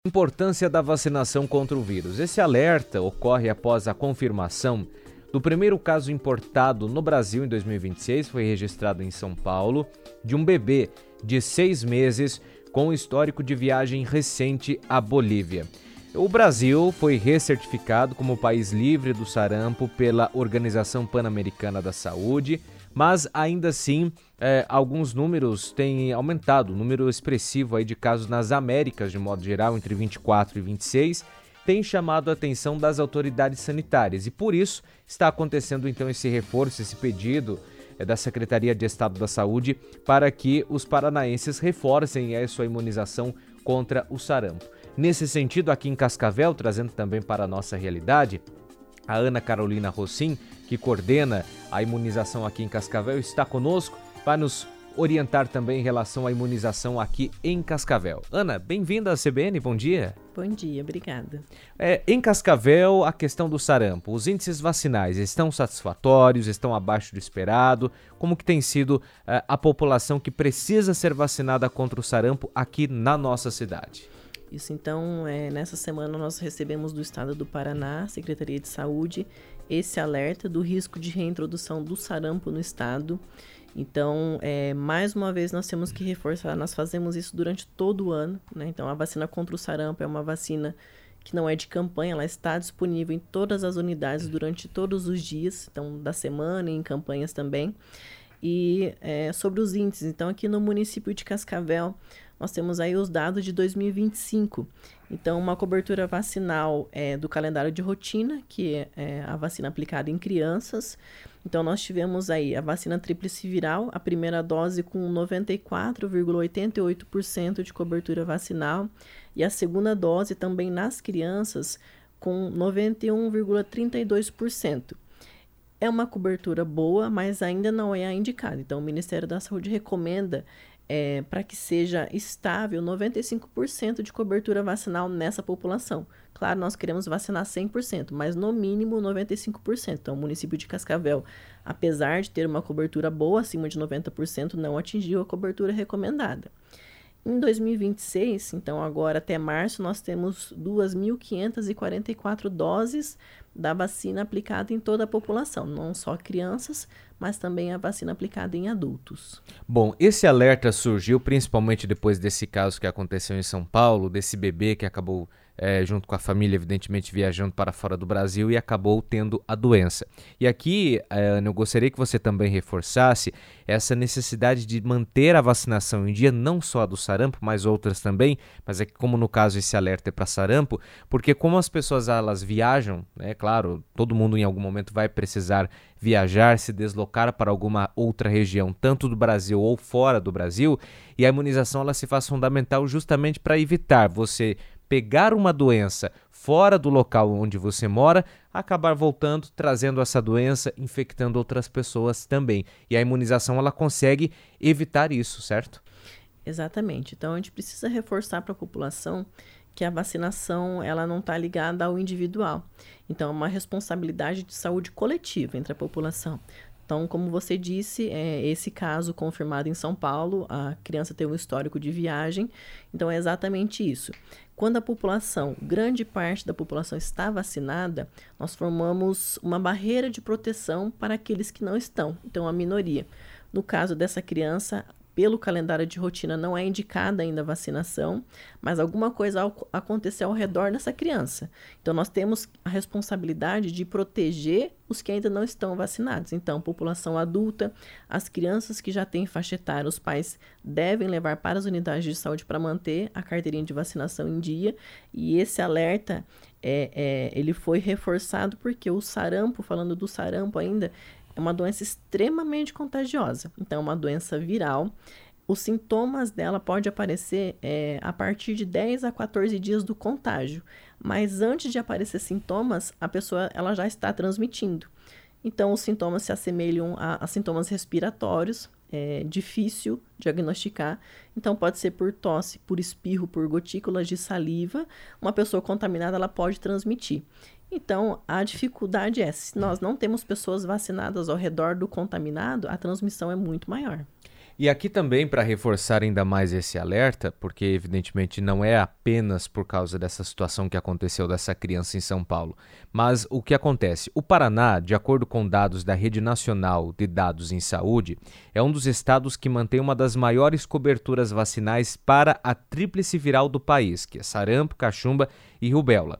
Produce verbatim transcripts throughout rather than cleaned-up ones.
Importância da vacinação contra o vírus. Esse alerta ocorre após a confirmação do primeiro caso importado no Brasil em dois mil e vinte e seis, foi registrado em São Paulo, de um bebê de seis meses com histórico de viagem recente à Bolívia. O Brasil foi recertificado como país livre do sarampo pela Organização Pan-Americana da Saúde, mas ainda assim é, alguns números têm aumentado, um número expressivo aí de casos nas Américas de modo geral, entre vinte e quatro e vinte e seis, tem chamado a atenção das autoridades sanitárias e por isso está acontecendo então esse reforço, esse pedido é, da Secretaria de Estado da Saúde para que os paranaenses reforcem a sua imunização contra o sarampo. Nesse sentido, aqui em Cascavel, trazendo também para a nossa realidade, a Ana Carolina Rossim, que coordena a imunização aqui em Cascavel, está conosco, vai nos orientar também em relação à imunização aqui em Cascavel. Ana, bem-vinda à C B N, bom dia. Bom dia, obrigada. É, em Cascavel, a questão do sarampo, os índices vacinais estão satisfatórios, estão abaixo do esperado? Como que tem sido é, a população que precisa ser vacinada contra o sarampo aqui na nossa cidade? Isso, então, é, nessa semana nós recebemos do Estado do Paraná, Secretaria de Saúde, esse alerta do risco de reintrodução do sarampo no estado. Então, é, mais uma vez, nós temos que reforçar, nós fazemos isso durante todo o ano, né? Então, a vacina contra o sarampo é uma vacina que não é de campanha, ela está disponível em todas as unidades durante todos os dias, então, da semana e em campanhas também. E é, sobre os índices, então, aqui no município de Cascavel, nós temos aí os dados de dois mil e vinte e cinco. Então, uma cobertura vacinal é, do calendário de rotina, que é, é a vacina aplicada em crianças. Então, nós tivemos aí a vacina tríplice viral, a primeira dose com noventa e quatro vírgula oitenta e oito por cento de cobertura vacinal e a segunda dose também nas crianças com noventa e um vírgula trinta e dois por cento. É uma cobertura boa, mas ainda não é a indicada. Então, o Ministério da Saúde recomenda É, para que seja estável noventa e cinco por cento de cobertura vacinal nessa população. Claro, nós queremos vacinar cem por cento, mas no mínimo noventa e cinco por cento. Então, o município de Cascavel, apesar de ter uma cobertura boa, acima de noventa por cento, não atingiu a cobertura recomendada. Em dois mil e vinte e seis, então agora até março, nós temos duas mil quinhentas e quarenta e quatro doses da vacina aplicada em toda a população, não só crianças, mas também a vacina aplicada em adultos. Bom, esse alerta surgiu principalmente depois desse caso que aconteceu em São Paulo, desse bebê que acabou, é, junto com a família, evidentemente, viajando para fora do Brasil e acabou tendo a doença. E aqui, Ana, eu gostaria que você também reforçasse essa necessidade de manter a vacinação em dia, não só a do sarampo, mas outras também, mas é que como no caso esse alerta é para sarampo, porque como as pessoas elas viajam, né, claro, todo mundo em algum momento vai precisar viajar, se deslocar para alguma outra região, tanto do Brasil ou fora do Brasil, e a imunização ela se faz fundamental justamente para evitar você pegar uma doença fora do local onde você mora, acabar voltando, trazendo essa doença, infectando outras pessoas também. E a imunização ela consegue evitar isso, certo? Exatamente. Então, a gente precisa reforçar para a população que a vacinação ela não está ligada ao individual. Então, é uma responsabilidade de saúde coletiva entre a população. Então, como você disse, é, esse caso confirmado em São Paulo, a criança tem um histórico de viagem, então é exatamente isso. Quando a população, grande parte da população está vacinada, nós formamos uma barreira de proteção para aqueles que não estão, então a minoria. No caso dessa criança, pelo calendário de rotina não é indicada ainda a vacinação, mas alguma coisa aconteceu ao redor dessa criança. Então, nós temos a responsabilidade de proteger os que ainda não estão vacinados. Então, população adulta, as crianças que já têm faixa etária, os pais devem levar para as unidades de saúde para manter a carteirinha de vacinação em dia. E esse alerta, é, é, ele foi reforçado porque o sarampo, falando do sarampo ainda, é uma doença extremamente contagiosa. Então, é uma doença viral. Os sintomas dela podem aparecer é, a partir de dez a quatorze dias do contágio. Mas antes de aparecer sintomas, a pessoa ela já está transmitindo. Então, os sintomas se assemelham a, a sintomas respiratórios. É difícil diagnosticar. Então, pode ser por tosse, por espirro, por gotículas de saliva. Uma pessoa contaminada ela pode transmitir. Então, a dificuldade é, se nós não temos pessoas vacinadas ao redor do contaminado, a transmissão é muito maior. E aqui também, para reforçar ainda mais esse alerta, porque evidentemente não é apenas por causa dessa situação que aconteceu dessa criança em São Paulo, mas o que acontece? O Paraná, de acordo com dados da Rede Nacional de Dados em Saúde, é um dos estados que mantém uma das maiores coberturas vacinais para a tríplice viral do país, que é sarampo, cachumba e rubéola.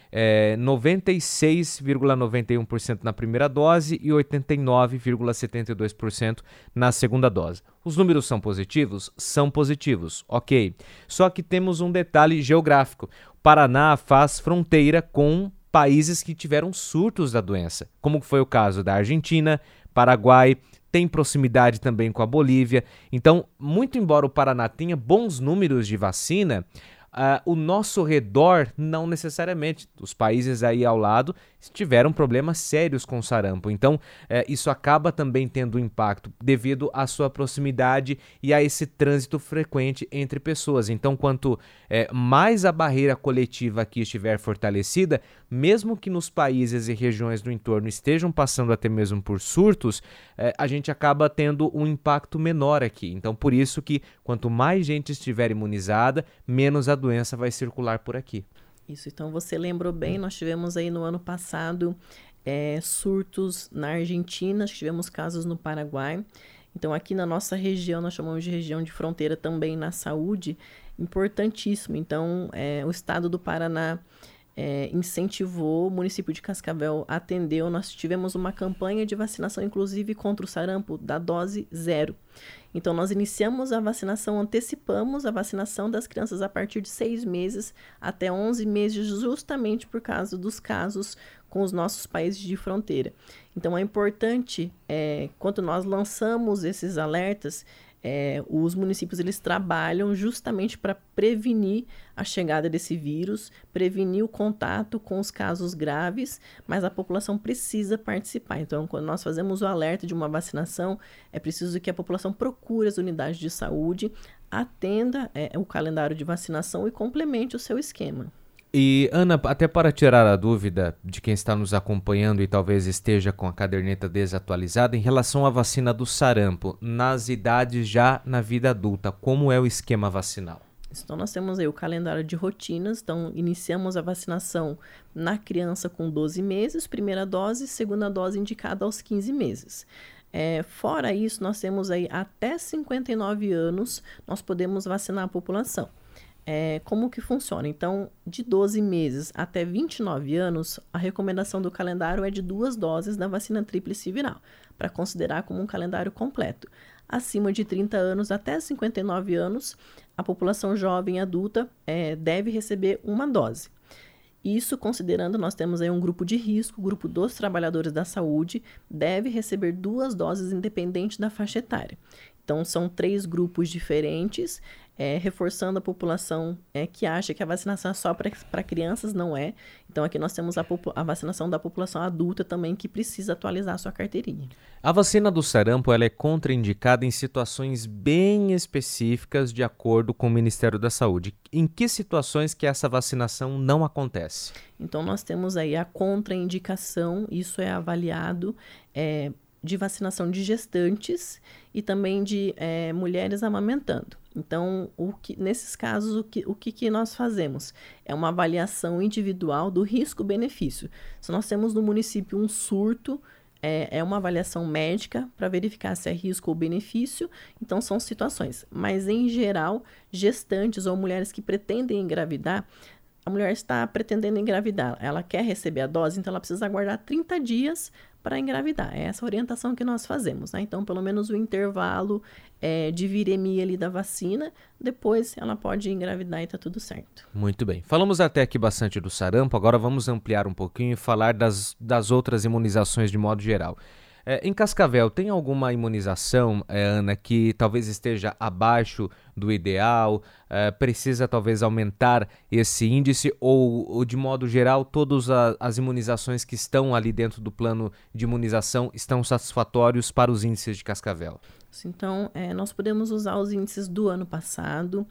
É, noventa e seis vírgula noventa e um por cento na primeira dose e oitenta e nove vírgula setenta e dois por cento na segunda dose. Os números são positivos? São positivos, ok. Só que temos um detalhe geográfico. O Paraná faz fronteira com países que tiveram surtos da doença, como foi o caso da Argentina, Paraguai, tem proximidade também com a Bolívia. Então, muito embora o Paraná tenha bons números de vacina, Uh, o nosso redor, não necessariamente. Os países aí ao lado tiveram problemas sérios com sarampo. Então, uh, isso acaba também tendo impacto devido à sua proximidade e a esse trânsito frequente entre pessoas. Então, quanto uh, mais a barreira coletiva aqui estiver fortalecida, mesmo que nos países e regiões do entorno estejam passando até mesmo por surtos, uh, a gente acaba tendo um impacto menor aqui. Então, por isso que quanto mais gente estiver imunizada, menos a doença vai circular por aqui. Isso, então você lembrou bem, nós tivemos aí no ano passado é, surtos na Argentina, tivemos casos no Paraguai. Então aqui na nossa região, nós chamamos de região de fronteira também na saúde, importantíssimo. Então é, o estado do Paraná é, incentivou, o município de Cascavel atendeu, nós tivemos uma campanha de vacinação, inclusive contra o sarampo, da dose zero. Então, nós iniciamos a vacinação, antecipamos a vacinação das crianças a partir de seis meses até onze meses, justamente por causa dos casos com os nossos países de fronteira. Então, é importante, é, quando nós lançamos esses alertas, é, os municípios eles trabalham justamente para prevenir a chegada desse vírus, prevenir o contato com os casos graves, mas a população precisa participar. Então, quando nós fazemos o alerta de uma vacinação, é preciso que a população procure as unidades de saúde, atenda é, o calendário de vacinação e complemente o seu esquema. E, Ana, até para tirar a dúvida de quem está nos acompanhando e talvez esteja com a caderneta desatualizada, em relação à vacina do sarampo, nas idades já na vida adulta, como é o esquema vacinal? Então, nós temos aí o calendário de rotinas, então iniciamos a vacinação na criança com doze meses, primeira dose, segunda dose indicada aos quinze meses. É, fora isso, nós temos aí até cinquenta e nove anos, nós podemos vacinar a população. É, como que funciona? Então, de doze meses até vinte e nove anos, a recomendação do calendário é de duas doses da vacina tríplice viral, para considerar como um calendário completo. Acima de trinta anos até cinquenta e nove anos, a população jovem e adulta é, deve receber uma dose. Isso considerando, nós temos aí um grupo de risco, o grupo dos trabalhadores da saúde, deve receber duas doses independente da faixa etária. Então, são três grupos diferentes, é, reforçando a população é, que acha que a vacinação é só para crianças, não é. Então, aqui nós temos a, a vacinação da população adulta também, que precisa atualizar a sua carteirinha. A vacina do sarampo ela é contraindicada em situações bem específicas, de acordo com o Ministério da Saúde. Em que situações que essa vacinação não acontece? Então, nós temos aí a contraindicação, isso é avaliado é, de vacinação de gestantes e também de é, mulheres amamentando. Então, o que, nesses casos, o, que, o que, que nós fazemos? É uma avaliação individual do risco-benefício. Se nós temos no município um surto, é, é uma avaliação médica para verificar se é risco ou benefício, então são situações. Mas, em geral, gestantes ou mulheres que pretendem engravidar, a mulher está pretendendo engravidar, ela quer receber a dose, então ela precisa aguardar trinta dias para engravidar. É essa orientação que nós fazemos, né? Então, pelo menos o intervalo é, de viremia ali da vacina, depois ela pode engravidar e tá tudo certo. Muito bem. Falamos até aqui bastante do sarampo, agora vamos ampliar um pouquinho e falar das, das outras imunizações de modo geral. É, em Cascavel, tem alguma imunização, é, Ana, que talvez esteja abaixo do ideal, é, precisa talvez aumentar esse índice ou, ou de modo geral, todas a, as imunizações que estão ali dentro do plano de imunização estão satisfatórios para os índices de Cascavel? Então, é, nós podemos usar os índices do ano passado.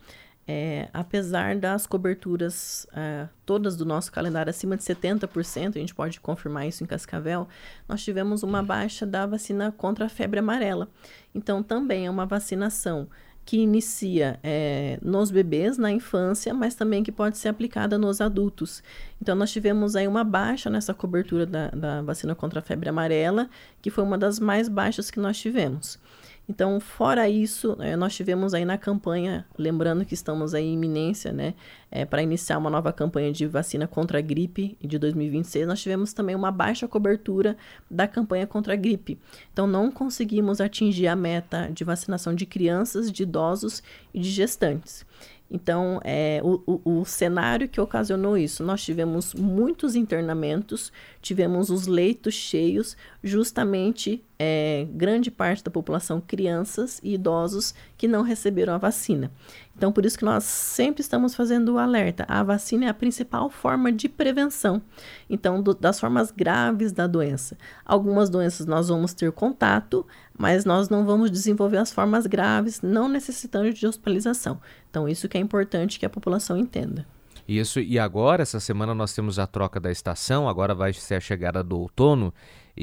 É, apesar das coberturas uh, todas do nosso calendário acima de setenta por cento, a gente pode confirmar isso em Cascavel, nós tivemos uma baixa da vacina contra a febre amarela. Então, também é uma vacinação que inicia é, nos bebês, na infância, mas também que pode ser aplicada nos adultos. Então, nós tivemos aí uma baixa nessa cobertura da, da vacina contra a febre amarela, que foi uma das mais baixas que nós tivemos. Então, fora isso, é, nós tivemos aí na campanha, lembrando que estamos aí em iminência, né, é, para iniciar uma nova campanha de vacina contra a gripe de dois mil e vinte e seis, nós tivemos também uma baixa cobertura da campanha contra a gripe. Então, não conseguimos atingir a meta de vacinação de crianças, de idosos e de gestantes. Então, é, o, o, o cenário que ocasionou isso, nós tivemos muitos internamentos, tivemos os leitos cheios, justamente é, grande parte da população, crianças e idosos, que não receberam a vacina. Então, por isso que nós sempre estamos fazendo o alerta. A vacina é a principal forma de prevenção, então, do, das formas graves da doença. Algumas doenças nós vamos ter contato, mas nós não vamos desenvolver as formas graves, não necessitando de hospitalização. Então, isso que é importante que a população entenda. Isso, e agora, essa semana, nós temos a troca da estação, agora vai ser a chegada do outono,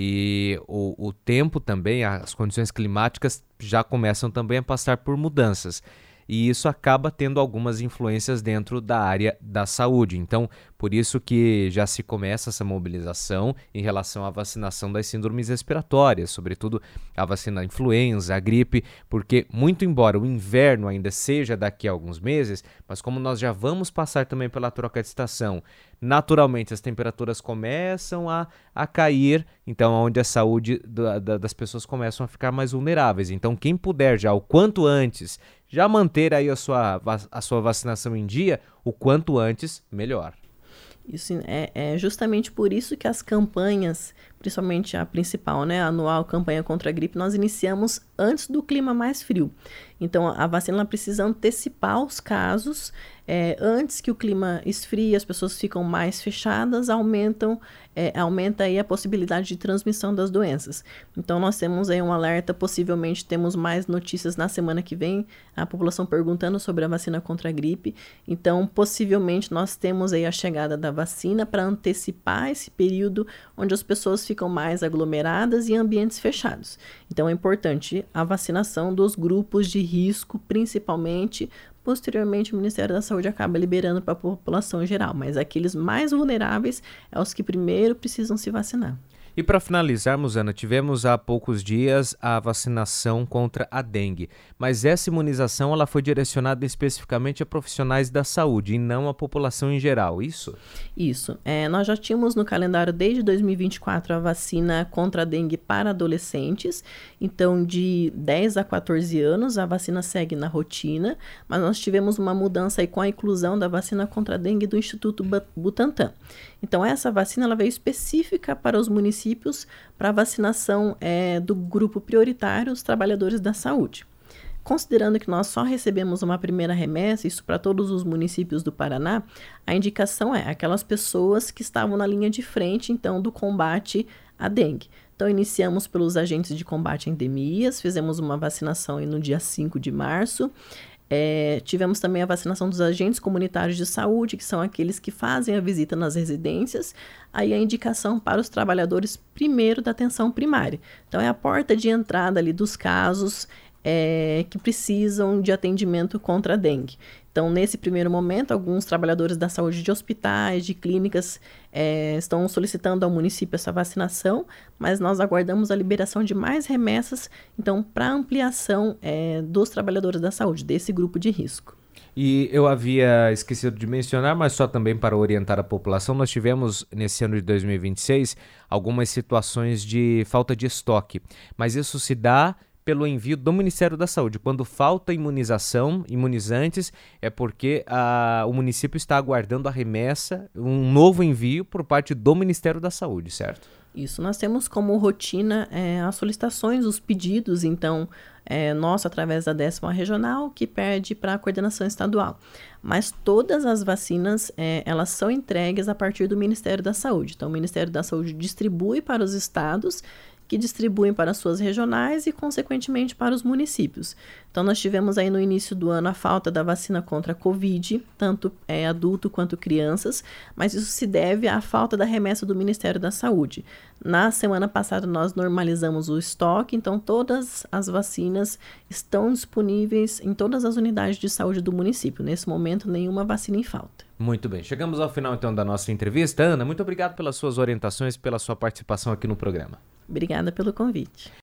e o, o tempo também, as condições climáticas já começam também a passar por mudanças. E isso acaba tendo algumas influências dentro da área da saúde. Então, por isso que já se começa essa mobilização em relação à vacinação das síndromes respiratórias, sobretudo a vacina influenza, a gripe, porque muito embora o inverno ainda seja daqui a alguns meses, mas como nós já vamos passar também pela troca de estação, naturalmente as temperaturas começam a, a cair, então onde a saúde da, da, das pessoas começam a ficar mais vulneráveis. Então, quem puder já o quanto antes já manter aí a sua, a sua vacinação em dia, o quanto antes, melhor. Isso é, é justamente por isso que as campanhas, principalmente a principal, né, a anual campanha contra a gripe, nós iniciamos antes do clima mais frio. Então, a vacina ela precisa antecipar os casos, é, antes que o clima esfrie, as pessoas ficam mais fechadas, aumentam, é, aumenta aí a possibilidade de transmissão das doenças. Então, nós temos aí um alerta, possivelmente temos mais notícias na semana que vem, a população perguntando sobre a vacina contra a gripe. Então, possivelmente nós temos aí a chegada da vacina para antecipar esse período onde as pessoas ficam mais aglomeradas e em ambientes fechados. Então, é importante a vacinação dos grupos de risco, principalmente. Posteriormente, o Ministério da Saúde acaba liberando para a população em geral, mas aqueles mais vulneráveis é os que primeiro precisam se vacinar. E para finalizarmos, Ana, tivemos há poucos dias a vacinação contra a dengue, mas essa imunização ela foi direcionada especificamente a profissionais da saúde e não à população em geral, isso? Isso. É, nós já tínhamos no calendário desde dois mil e vinte e quatro a vacina contra a dengue para adolescentes, então de dez a quatorze anos a vacina segue na rotina, mas nós tivemos uma mudança aí com a inclusão da vacina contra a dengue do Instituto Butantan. Então essa vacina ela veio específica para os municípios para vacinação é, do grupo prioritário, os trabalhadores da saúde. Considerando que nós só recebemos uma primeira remessa, isso para todos os municípios do Paraná, a indicação é aquelas pessoas que estavam na linha de frente, então, do combate à dengue. Então, iniciamos pelos agentes de combate a endemias, fizemos uma vacinação aí no dia cinco de março, É, tivemos também a vacinação dos agentes comunitários de saúde, que são aqueles que fazem a visita nas residências, aí a indicação para os trabalhadores primeiro da atenção primária. Então, é a porta de entrada ali dos casos é, que precisam de atendimento contra a dengue. Então, nesse primeiro momento, alguns trabalhadores da saúde de hospitais, de clínicas, é, estão solicitando ao município essa vacinação, mas nós aguardamos a liberação de mais remessas, então, para ampliação é, dos trabalhadores da saúde, desse grupo de risco. E eu havia esquecido de mencionar, mas só também para orientar a população, nós tivemos nesse ano de dois mil e vinte e seis algumas situações de falta de estoque, mas isso se dá pelo envio do Ministério da Saúde. Quando falta imunização, imunizantes, é porque a, o município está aguardando a remessa, um novo envio por parte do Ministério da Saúde, certo? Isso, nós temos como rotina é, as solicitações, os pedidos, então, é, nosso através da décima regional, que pede para a coordenação estadual. Mas todas as vacinas, é, elas são entregues a partir do Ministério da Saúde. Então, o Ministério da Saúde distribui para os estados, que distribuem para as suas regionais e, consequentemente, para os municípios. Então, nós tivemos aí no início do ano a falta da vacina contra a Covid, tanto é, adulto quanto crianças, mas isso se deve à falta da remessa do Ministério da Saúde. Na semana passada, nós normalizamos o estoque, então todas as vacinas estão disponíveis em todas as unidades de saúde do município. Nesse momento, nenhuma vacina em falta. Muito bem. Chegamos ao final, então, da nossa entrevista. Ana, muito obrigado pelas suas orientações e pela sua participação aqui no programa. Obrigada pelo convite.